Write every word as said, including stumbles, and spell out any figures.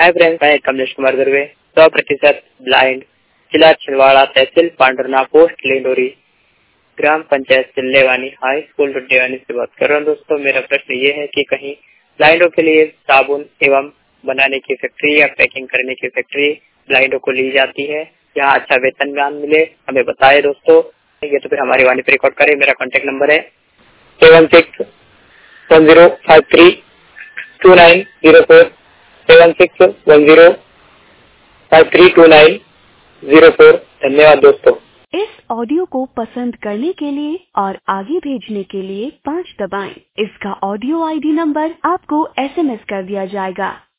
Hi friends, मैं कमलेश कुमार दुर्वे, सौ प्रतिशत ब्लाइंड, जिला छिंदवाड़ा, तहसील पांडुरना, पोस्ट लिंडोरी, ग्राम पंचायत चिल्लेवानी, हाई स्कूल रुड्डेवानी से बात कर रहा हूँ। दोस्तों, मेरा प्रश्न ये है कि कहीं ब्लाइंडों के लिए साबुन एवं बनाने की फैक्ट्री या पैकिंग करने की फैक्ट्री ब्लाइंडों को ली जाती है, यहाँ अच्छा वेतन मान मिले, हमें बताए दोस्तों। ये तो फिर हमारी वाणी पर रिकॉर्ड करें। मेरा कॉन्टेक्ट नंबर है seven six one zero five three two nine zero four seven six one zero five three two nine zero four. धन्यवाद दोस्तों। इस ऑडियो को पसंद करने के लिए और आगे भेजने के लिए पाँच दबाएं। इसका ऑडियो आईडी नंबर आपको एसएमएस कर दिया जाएगा।